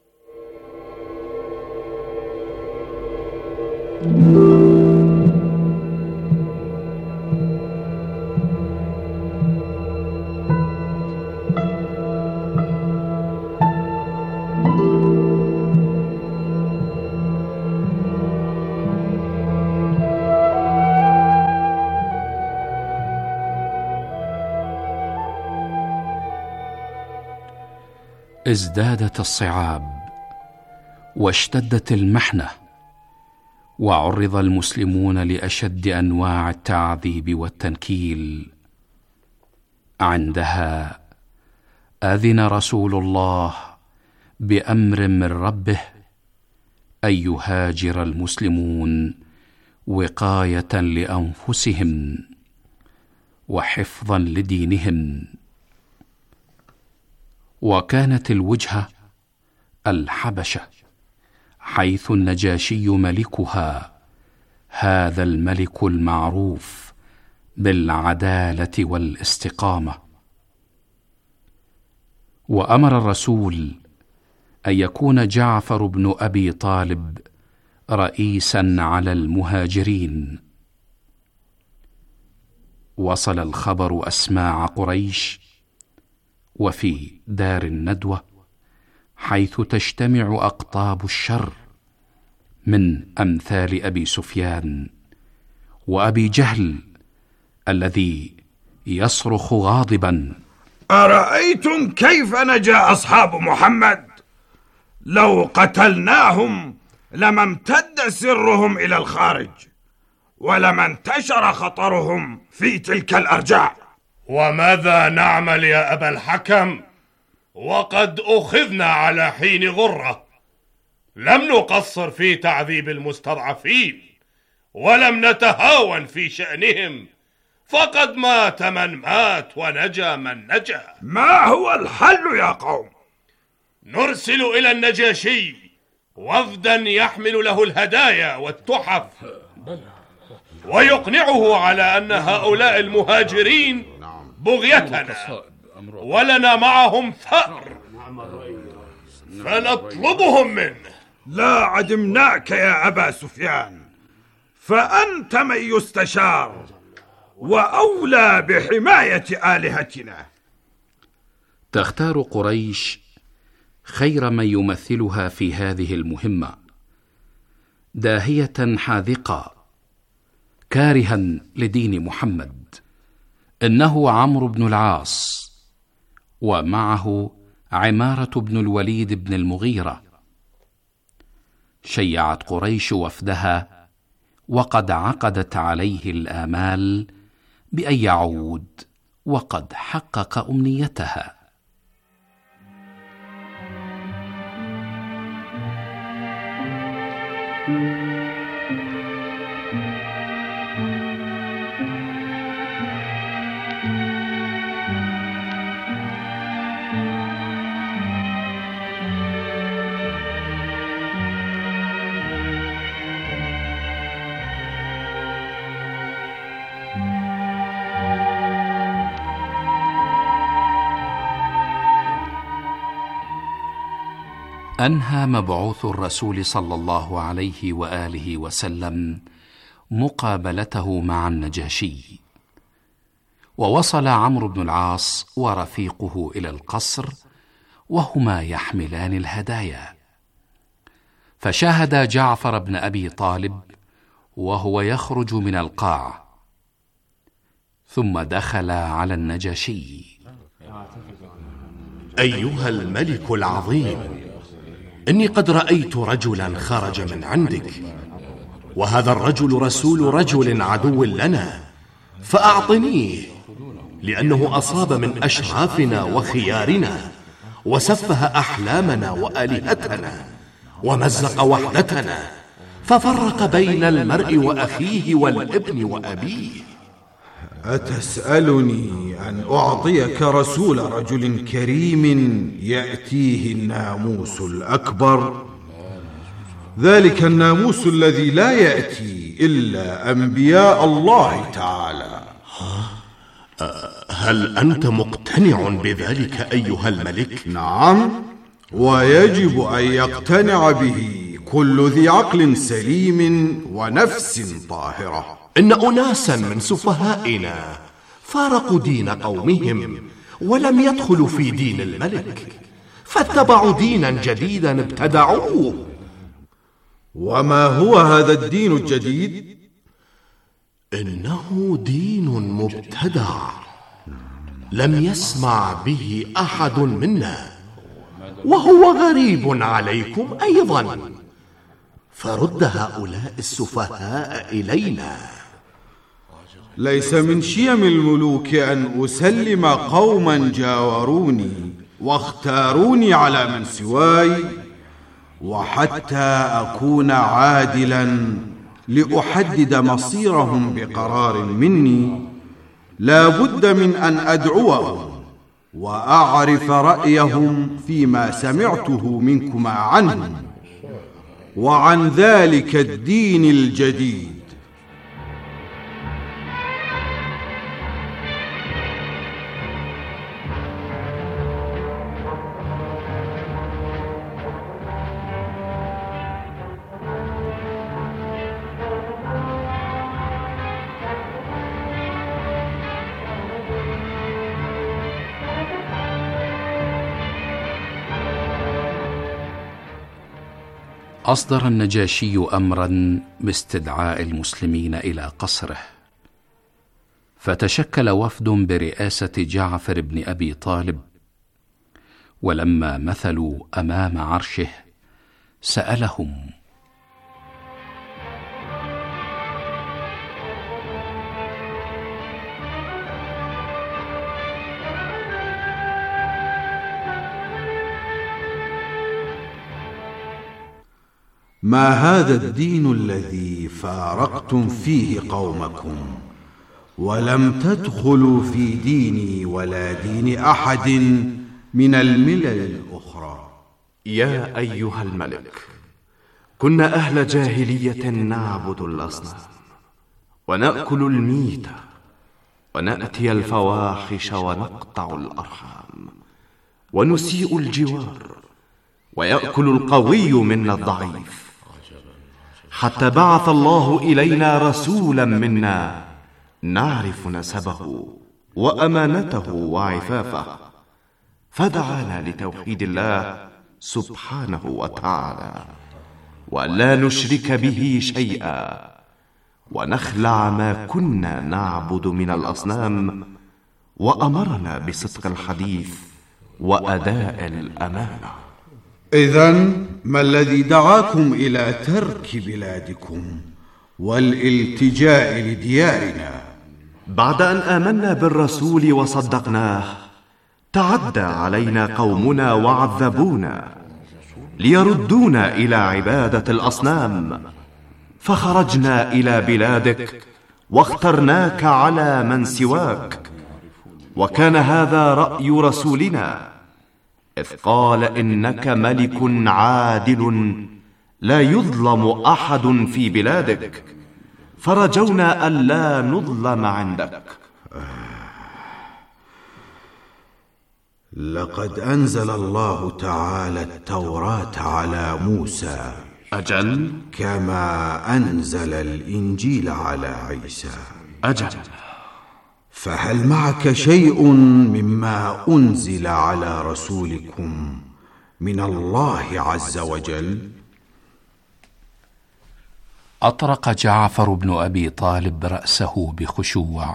ازدادت الصعاب واشتدت المحنة، وعرض المسلمون لأشد أنواع التعذيب والتنكيل. عندها أذن رسول الله بأمر من ربه أن يهاجر المسلمون وقاية لأنفسهم وحفظا لدينهم. وكانت الوجهة الحبشة، حيث النجاشي ملكها، هذا الملك المعروف بالعدالة والاستقامة. وأمر الرسول أن يكون جعفر بن أبي طالب رئيسا على المهاجرين. وصل الخبر أسماع قريش وفي دار الندوة، حيث تجتمع أقطاب الشر من أمثال أبي سفيان وأبي جهل الذي يصرخ غاضبا: أرأيتم كيف نجا أصحاب محمد؟ لو قتلناهم لما امتد سرهم إلى الخارج، ولما انتشر خطرهم في تلك الأرجاء. وماذا نعمل يا أبا الحكم؟ وقد أخذنا على حين غرة، لم نقصر في تعذيب المستضعفين ولم نتهاون في شأنهم، فقد مات من مات ونجا من نجا. ما هو الحل يا قوم؟ نرسل إلى النجاشي وفدا يحمل له الهدايا والتحف، ويقنعه على أن هؤلاء المهاجرين بغيتنا ولنا معهم ثأر، فنطلبهم منه. لا عدمناك يا أبا سفيان، فأنت من يستشار وأولى بحماية آلهتنا. تختار قريش خير من يمثلها في هذه المهمة، داهية حاذقة كارها لدين محمد، إنه عمرو بن العاص، ومعه عمارة بن الوليد بن المغيرة. شيعت قريش وفدها وقد عقدت عليه الآمال بأن يعود، وقد حقق أمنيتها. أنهى مبعوث الرسول صلى الله عليه وآله وسلم مقابلته مع النجاشي، ووصل عمرو بن العاص ورفيقه إلى القصر وهما يحملان الهدايا، فشاهد جعفر بن أبي طالب وهو يخرج من القاع، ثم دخل على النجاشي. أيها الملك العظيم، إني قد رأيت رجلا خرج من عندك، وهذا الرجل رسول رجل عدو لنا، فأعطنيه، لأنه أصاب من أشرافنا وخيارنا، وسفه أحلامنا وآلهتنا، ومزق وحدتنا، ففرق بين المرء وأخيه والابن وأبيه. أتسألني أن أعطيك رسول رجل كريم يأتيه الناموس الأكبر؟ ذلك الناموس الذي لا يأتي إلا أنبياء الله تعالى. هل أنت مقتنع بذلك أيها الملك؟ نعم، ويجب أن يقتنع به كل ذي عقل سليم ونفس طاهرة. إن أناسا من سفهائنا فارقوا دين قومهم ولم يدخلوا في دين الملك، فاتبعوا دينا جديدا ابتدعوه. وما هو هذا الدين الجديد؟ إنه دين مبتدع لم يسمع به أحد منا، وهو غريب عليكم أيضا، فرد هؤلاء السفهاء إلينا. ليس من شيم الملوك أن أسلم قوما جاوروني واختاروني على من سواي، وحتى أكون عادلا لأحدد مصيرهم بقرار مني، لا بد من أن أدعوهم وأعرف رأيهم فيما سمعته منكما عنهم وعن ذلك الدين الجديد. أصدر النجاشي أمرا باستدعاء المسلمين إلى قصره، فتشكل وفد برئاسة جعفر بن أبي طالب، ولما مثلوا أمام عرشه سألهم: ما هذا الدين الذي فارقتم فيه قومكم ولم تدخلوا في ديني ولا دين أحد من الملل الأخرى؟ يا أيها الملك، كنا أهل جاهلية نعبد الأصنام ونأكل الميت ونأتي الفواحش ونقطع الأرحام ونسيء الجوار، ويأكل القوي منا الضعيف، حتى بعث الله إلينا رسولا منا نعرف نسبه وأمانته وعفافه، فدعانا لتوحيد الله سبحانه وتعالى، ولا نشرك به شيئا، ونخلع ما كنا نعبد من الأصنام، وأمرنا بصدق الحديث وأداء الأمانة. إذن ما الذي دعاكم إلى ترك بلادكم والالتجاء لديارنا؟ بعد أن آمنا بالرسول وصدقناه، تعدى علينا قومنا وعذبونا ليردونا إلى عبادة الأصنام، فخرجنا إلى بلادك واخترناك على من سواك، وكان هذا رأي رسولنا إذ قال: إنك ملك عادل لا يظلم أحد في بلادك، فرجونا ألا نظلم عندك. لقد أنزل الله تعالى التوراة على موسى، أجل، كما أنزل الإنجيل على عيسى، أجل. فهل معك شيء مما أنزل على رسولكم من الله عز وجل؟ أطرق جعفر بن أبي طالب رأسه بخشوع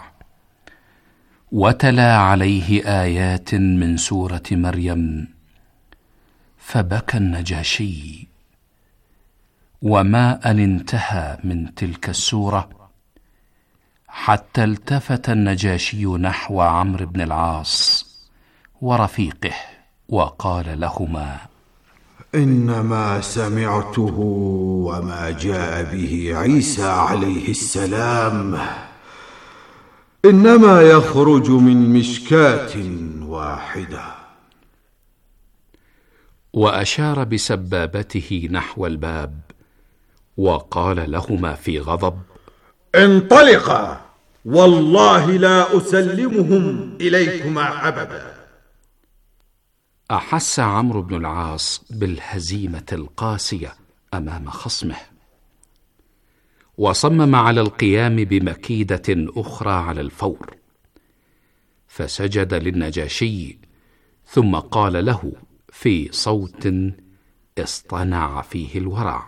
وتلا عليه آيات من سورة مريم، فبكى النجاشي. وما أن انتهى من تلك السورة حتى التفت النجاشي نحو عمرو بن العاص ورفيقه وقال لهما: إنما سمعته وما جاء به عيسى عليه السلام إنما يخرج من مشكاة واحدة. وأشار بسبابته نحو الباب وقال لهما في غضب: انطلقا، والله لا أسلمهم إليكما أبدا. أحس عمرو بن العاص بالهزيمة القاسية أمام خصمه، وصمم على القيام بمكيدة أخرى على الفور، فسجد للنجاشي ثم قال له في صوت اصطنع فيه الورع: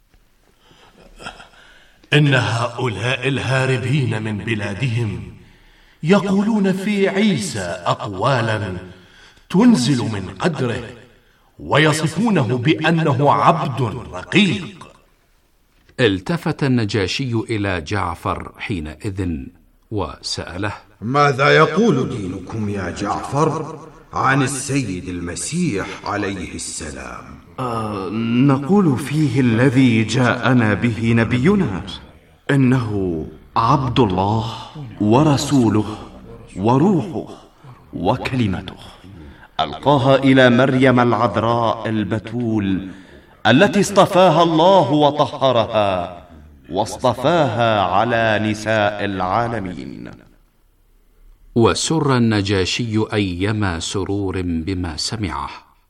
إن هؤلاء الهاربين من بلادهم يقولون في عيسى أقوالا تنزل من قدره، ويصفونه بأنه عبد رقيق. التفت النجاشي إلى جعفر حينئذ وسأله: ماذا يقول دينكم يا جعفر عن السيد المسيح عليه السلام؟ نقول فيه الذي جاءنا به نبينا، إنه عبد الله ورسوله وروحه وكلمته، ألقاها إلى مريم العذراء البتول التي اصطفاها الله وطهرها واصطفاها على نساء العالمين. وسر النجاشي أيما سرور بما سمعه،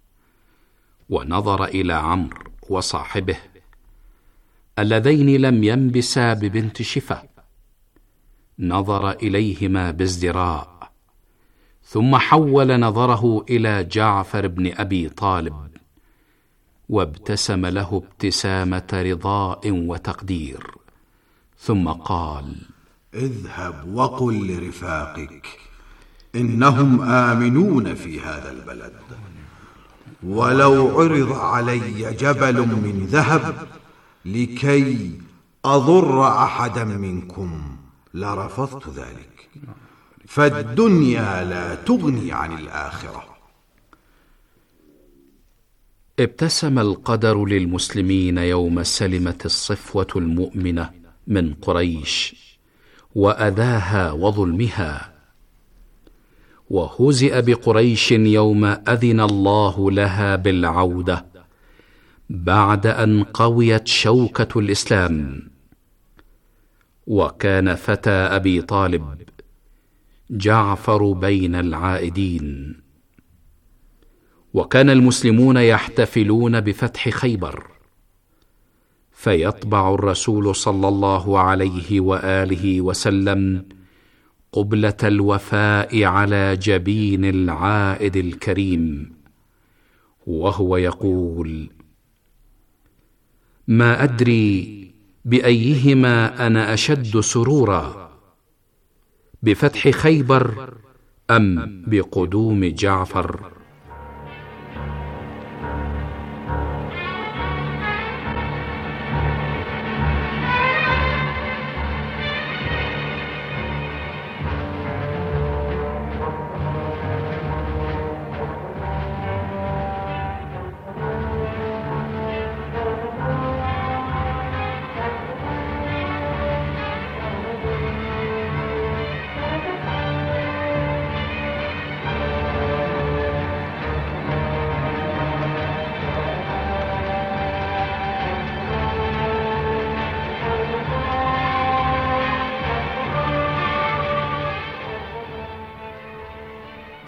ونظر إلى عمرو وصاحبه اللذين لم ينبسا ببنت شفة، نظر إليهما بازدراء، ثم حول نظره إلى جعفر بن أبي طالب وابتسم له ابتسامة رضاء وتقدير، ثم قال: اذهب وقل لرفاقك إنهم آمنون في هذا البلد، ولو عرض علي جبل من ذهب لكي أضر أحدا منكم لرفضت ذلك، فالدنيا لا تغني عن الآخرة. ابتسم القدر للمسلمين يوم سلمت الصفوة المؤمنة من قريش وأذاها وظلمها، وهزئ بقريش يوم أذن الله لها بالعودة بعد أن قويت شوكة الإسلام. وكان فتى أبي طالب جعفر بين العائدين، وكان المسلمون يحتفلون بفتح خيبر، فيطبع الرسول صلى الله عليه وآله وسلم قبلة الوفاء على جبين العائد الكريم، وهو يقول: ما أدري بأيهما أنا أشد سرورا، بفتح خيبر أم بقدوم جعفر؟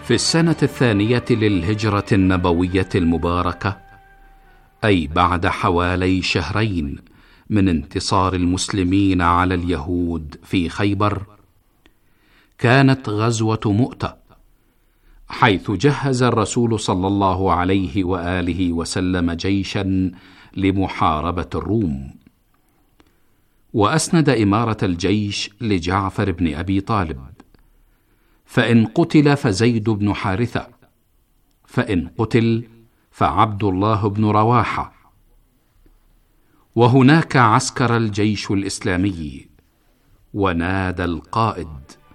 في السنة 2 للهجرة النبوية المباركة، أي بعد حوالي 2 شهرين من انتصار المسلمين على اليهود في خيبر، كانت غزوة مؤتة، حيث جهز الرسول صلى الله عليه وآله وسلم جيشا لمحاربة الروم، وأسند إمارة الجيش لجعفر بن أبي طالب، فإن قتل فزيد بن حارثة، فإن قتل فعبد الله بن رواحة. وهناك عسكر الجيش الإسلامي، ونادى القائد: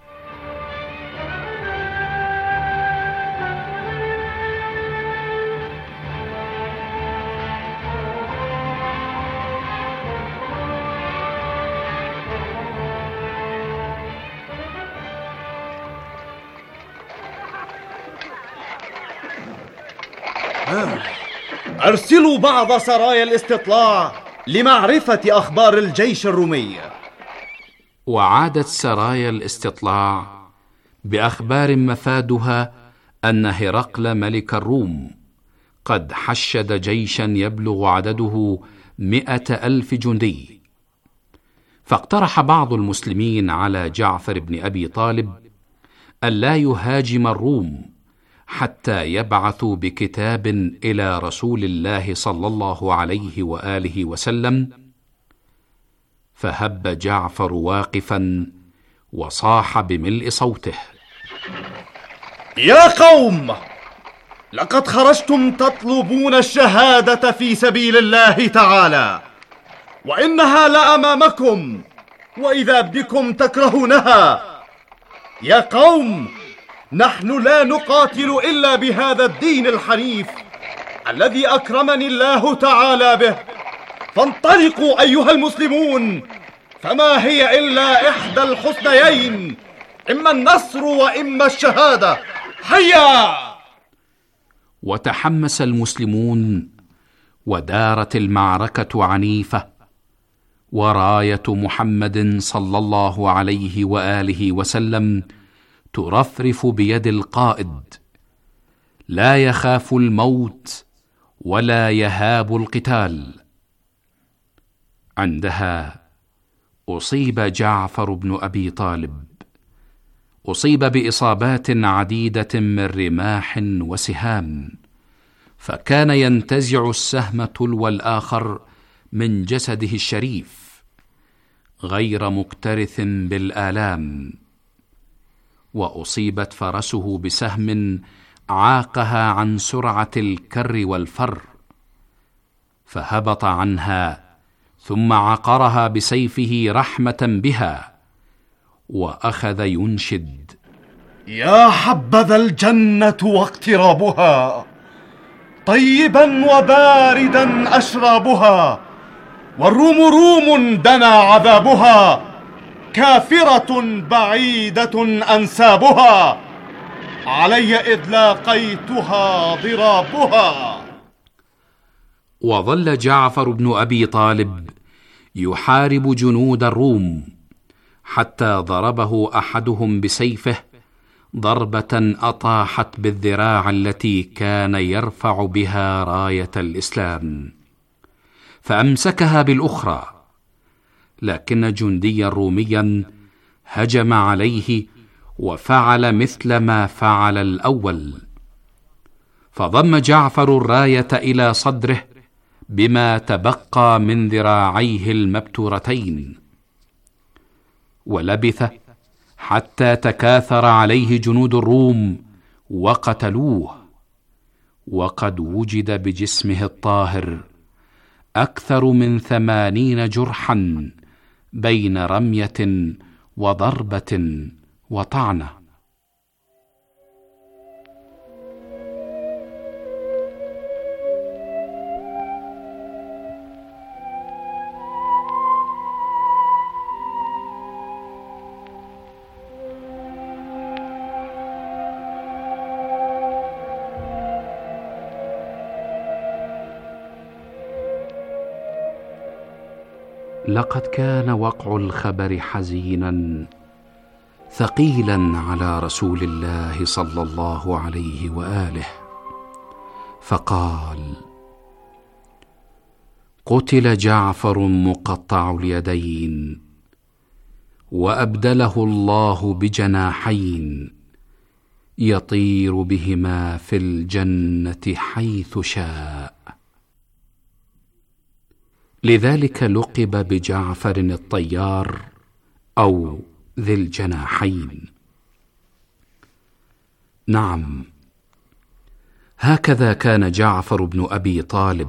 أرسلوا بعض سرايا الاستطلاع لمعرفة أخبار الجيش الرومي. وعادت سرايا الاستطلاع بأخبار مفادها أن هرقل ملك الروم قد حشد جيشا يبلغ عدده 100,000 جندي. فاقترح بعض المسلمين على جعفر بن أبي طالب ألا يهاجم الروم حتى يبعثوا بكتاب إلى رسول الله صلى الله عليه وآله وسلم. فهب جعفر واقفا وصاح بملء صوته: يا قوم، لقد خرجتم تطلبون الشهادة في سبيل الله تعالى، وإنها لأمامكم، وإذا بكم تكرهونها. يا قوم، نحن لا نقاتل إلا بهذا الدين الحنيف الذي أكرمني الله تعالى به. فانطلقوا أيها المسلمون، فما هي إلا إحدى الحسنيين، إما النصر وإما الشهادة. هيا! وتحمس المسلمون، ودارت المعركة عنيفة، وراية محمد صلى الله عليه وآله وسلم ترفرف بيد القائد، لا يخاف الموت ولا يهاب القتال. عندها أصيب جعفر بن أبي طالب، أصيب بإصابات عديدة من رماح وسهام، فكان ينتزع السهم تلو الآخر من جسده الشريف، غير مكترث بالآلام. وأصيبت فرسه بسهم عاقها عن سرعة الكر والفر، فهبط عنها ثم عقرها بسيفه رحمة بها، وأخذ ينشد: يا حبذا الجنة واقترابها، طيبا وباردا أشرابها، والروم روم دنا عذابها، كافرة بعيدة أنسابها، علي إذ لاقيتها ضرابها. وظل جعفر بن أبي طالب يحارب جنود الروم حتى ضربه أحدهم بسيفه ضربة أطاحت بالذراع التي كان يرفع بها راية الإسلام، فأمسكها بالأخرى، لكن جنديا روميا هجم عليه وفعل مثل ما فعل الأول، فضم جعفر الراية إلى صدره بما تبقى من ذراعيه المبتورتين، ولبث حتى تكاثر عليه جنود الروم وقتلوه، وقد وجد بجسمه الطاهر أكثر من 80 جرحا بين رمية وضربة وطعنة. لقد كان وقع الخبر حزينا، ثقيلا على رسول الله صلى الله عليه وآله، فقال: قتل جعفر مقطع اليدين، وأبدله الله بجناحين يطير بهما في الجنة حيث شاء. لذلك لقب بجعفر الطيار أو ذي الجناحين. نعم، هكذا كان جعفر بن أبي طالب،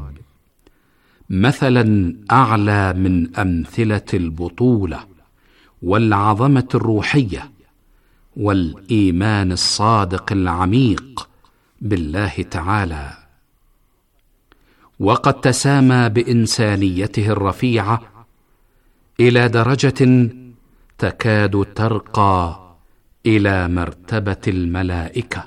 مثلا أعلى من أمثلة البطولة والعظمة الروحية والإيمان الصادق العميق بالله تعالى، وقد تسامى بإنسانيته الرفيعة إلى درجة تكاد ترقى إلى مرتبة الملائكة.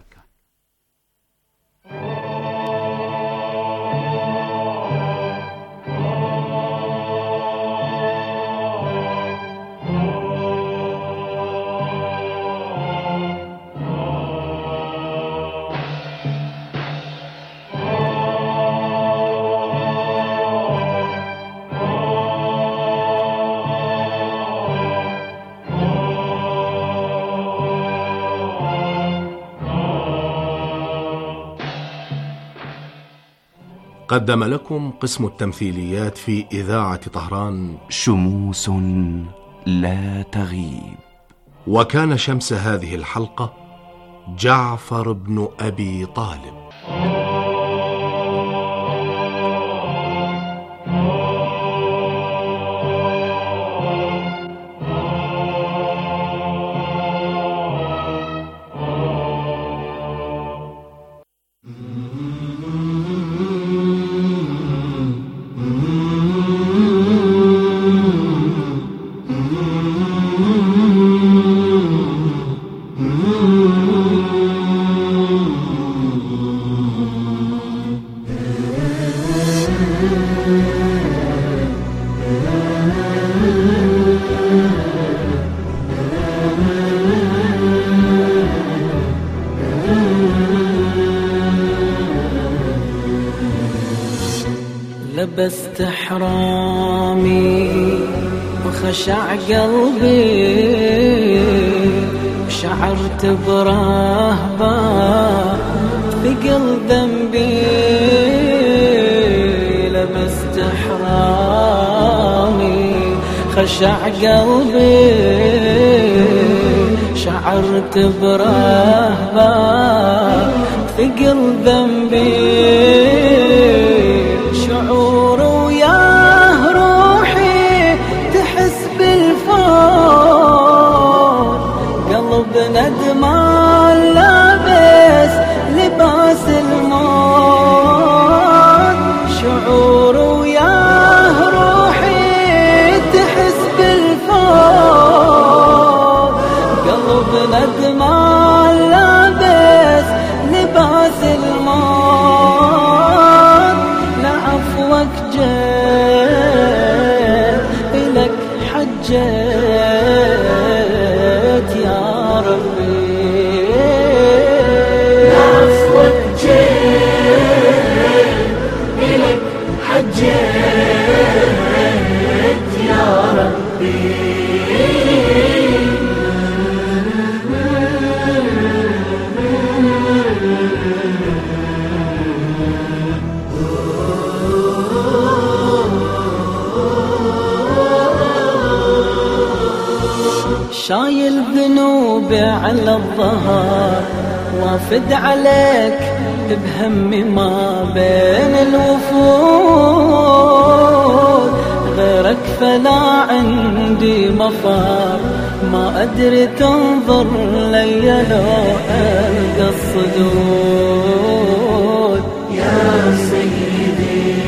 قدم لكم قسم التمثيليات في إذاعة طهران شموس لا تغيب. وكان شمس هذه الحلقة جعفر بن أبي طالب. لبست حرامي وخشع قلبي، وشعرت برهبة ثقل ذنبي. لبست حرامي خشع قلبي، شعرت برهبة ثقل ذنبي. شعور وياه روحي تحس بالفوت، قلب ندمان لابس لباس الموت. شعور وياه روحي تحس بالفوت، قلب ندمان لابس لباس الموت. لعفوك جيت إلك حجيت يا ربي. لعفوك جيت إلك حجيت يا ربي. شايل ذنوبي على الظهر، وافد عليك بهمي ما بين الوفود. غيرك فلا عندي مفر، ما أدري تنظر لي لو ألقى الصدود. يا سيدي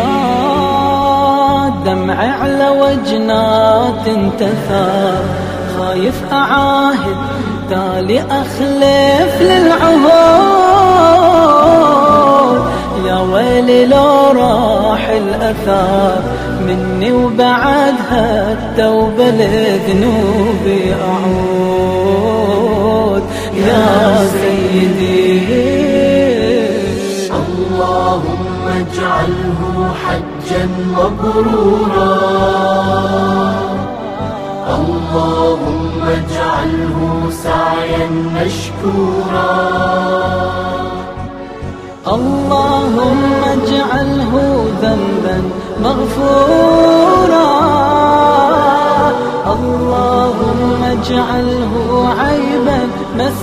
دمعي على وجنات انتثر، خايف أعاهد تالي أخلف للعهود. يا ويلي لو راح الأثار مني وبعدها التوبة لذنوبي أعود يا سيدي. اللهم اجعله حجا مبرورا، اللهم اجعله سعيا مشكورا، اللهم اجعله ذنبا مغفورا، اللهم اجعله عيبا